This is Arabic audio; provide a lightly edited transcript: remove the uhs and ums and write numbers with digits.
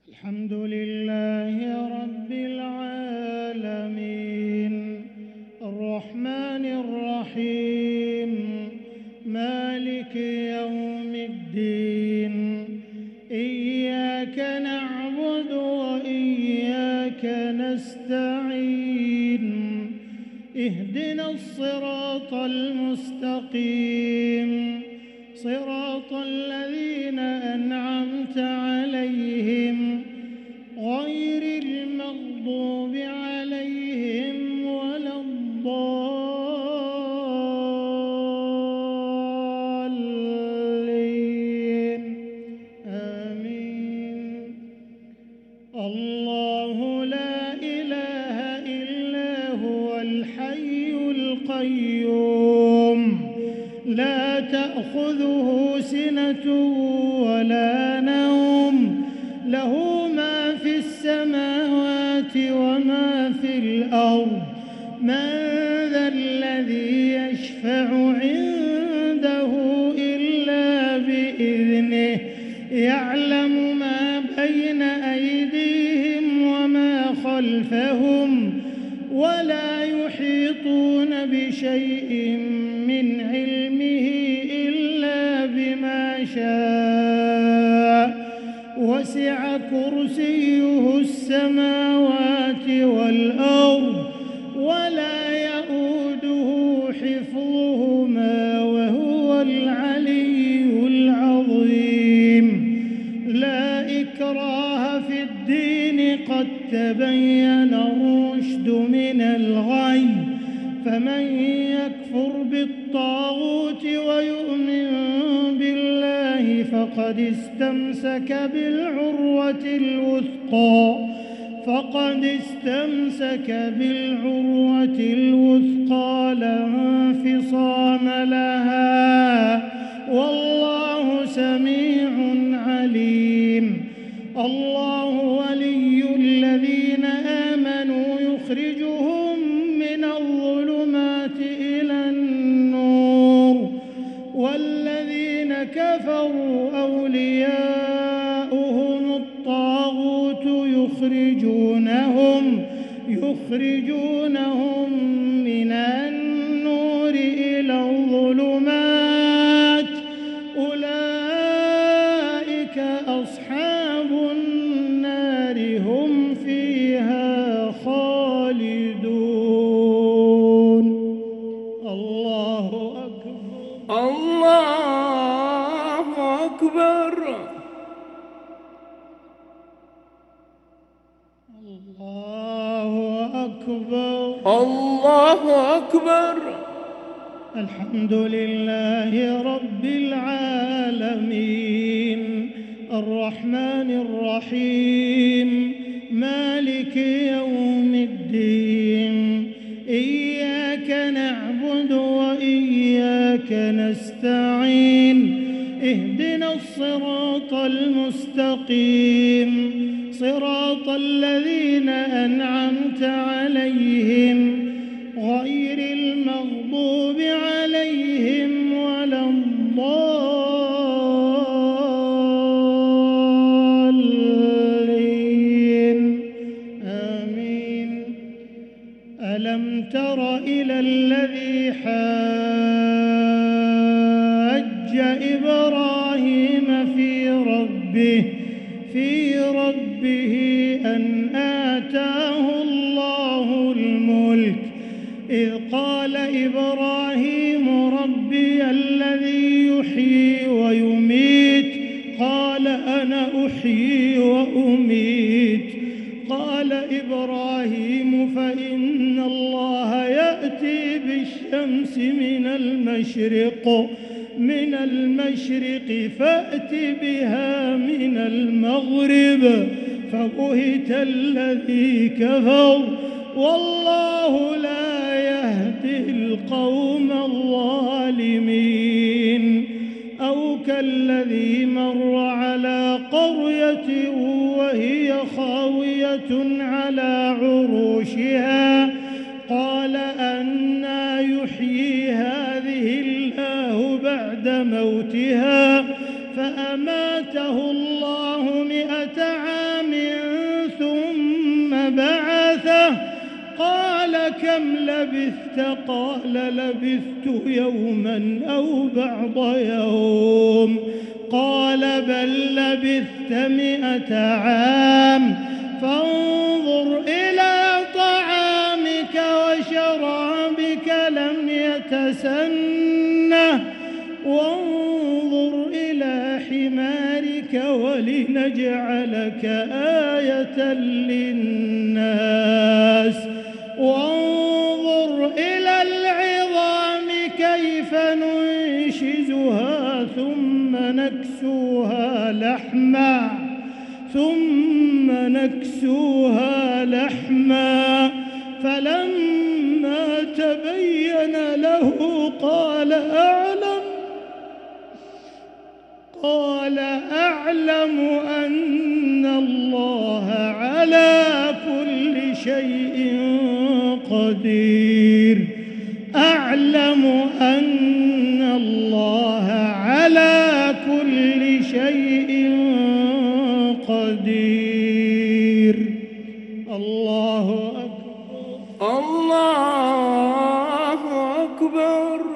الحمد لله رب العالمين الرحمن الرحيم مالك يوم الدين إياك نعبد وإياك نستعين اهدنا الصراط المستقيم صراط الذين أنعمت عليهم غير المغضوب عليهم ولا الضالين آمين. الله لا إله إلا هو الحي القيوم لا تأخذه سنة ولا نوم له ما في السماوات وما في الأرض من ذا الذي يشفع عنده إلا بإذنه يعلم ما بين أيديهم وما خلفهم ولا يحيطون بشيء من علمه إلا بما شاء وسع كرسيه السماوات والأرض ولا يؤوده حفظهما وهو العلي العظيم. لا إكراه في الدين قد تبين الرشد من الغي فمن يكفر بالطاغوت ويؤمن بالله فقد استمسك بالعروة الوثقى لا انفصام لها والله سميع عليم. الله ولي الذين آمنوا يخرجهم من الظلمات إلى النور والذين كفروا أولياؤهم الطاغوت يخرجونهم من النور إلى الظلمات أولئك أصحاب النار هم فيها خالدون. الله أكبر الله أكبر الله أكبر الله أكبر. الحمد لله رب العالمين الرحمن الرحيم مالك يوم الدين إياك نعبد وإياك نستعين اهدنا الصراط المستقيم صراط الذين أنعمت عليهم غير المغضوب عليهم ولا الضالين آمين. ألم تر إلى الذي حاج إبراهيم في ربه أن آتاه الله الملك إذ قال إبراهيم ربي الذي يحيي ويميت قال أنا أحيي وأميت قال إبراهيم فإن الله يأتي بالشمس من المشرق فأت بها من المغرب فبهت الذي كفر والله لا يهدي القوم الظالمين. أو كالذي مر على قرية وهي خاوية على عروشها قال أنى يحيي هذه الله بعد موتها فأماته الله 100 عام كم لبثت؟ قال لبثت يوما أو بعض يوم. قال بل لبثت 100 عام. فانظر إلى طعامك وشرابك لم يتسنه، وانظر إلى حمارك ولنجعلك آية للناس، وانظر إلى العظام كيف ننشزها ثم نكسوها لحما فلما تبين له قال أعلم أن الله على كل شيء قدير. أعلم أن الله على كل شيء قدير. الله أكبر. الله أكبر.